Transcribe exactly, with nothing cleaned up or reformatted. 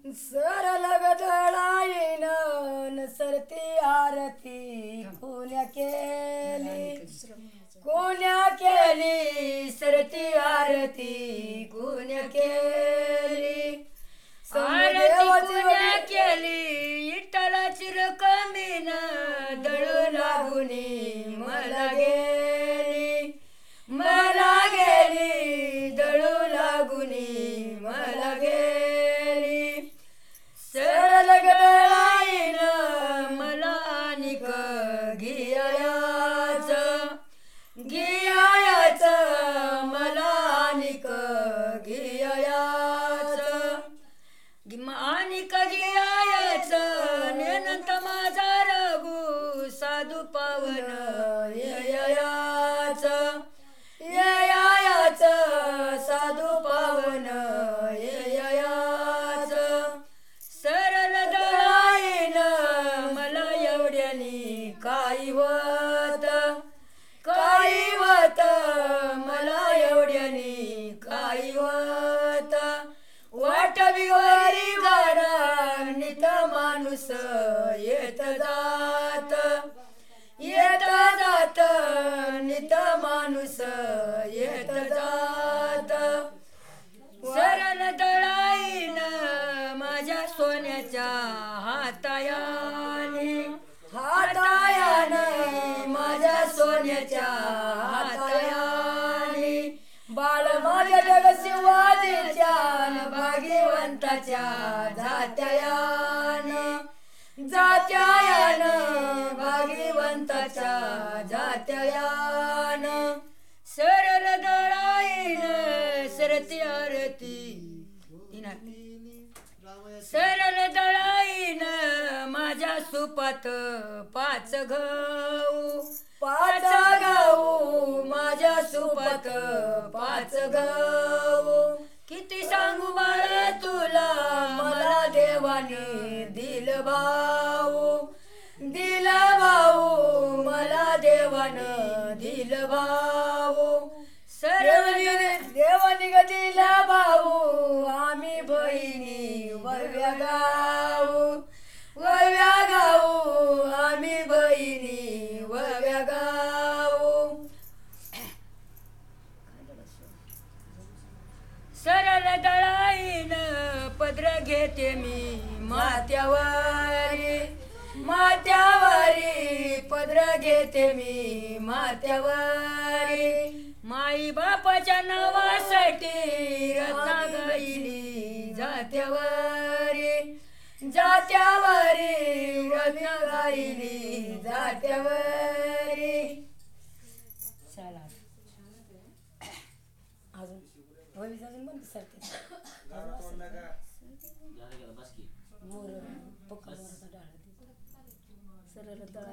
सरल गदळाईन सरती आरती कोण्या केली कोण्या केली सरती आरती कोण्या केली आरती कोण्या केली इटलाची रकमीन दळू लागुनी मला गेली मला गेली दळू लागुनी मला गेली सरल गदळाईन मला निक गियायाच गियायाच मला निक गियायाच अनिक गियायाच नेनंत माझा रघु साधू पावन ययाच ययाच साधू पावन ययाच सरल दळाईन मला एवढ्यानी काही होत काही होत मला एवढ्यानी काही होत वाट बिवारी गाडा नित माणूस येत जात येत जात नित माणूस येत जात सरल दळाईन माझ्या सोन्याच्या हातायाने हातायाने माझ्या सोन्याच्या हातायाने बाळ माझ्या जग शिवाजीच्या भाग्यवंताच्या जात्यायान जात्यायान भाग्यवंताच्या जात्यायान सरल दळाईन सरती आरती सरल दळाईन माझ्या सुपात पाच गहू पाच गहू माझ्या सुपात पाच गहू किती सांगू बाळा तुला मला देवाने दिल भाऊ दिल भाऊ मला देवानं दिल भाऊ सरळ देवानी ग दिला भाऊ आम्ही बहिणी वव्या गाऊ वव्या गाऊ आम्ही बहिणी वव्या गाऊ सरळ दळाईन पदर घेते मी माथ्यावारी माथ्यावारी पदर घेते मी माथ्यावारी माई बापाच्या नावासाठी रत्ना गाईली जात्यावारी जात्यावारी रत्ना गाईली जात्यावारी चला अजून होईल अजून बंद सरते मोर पक्का सरळ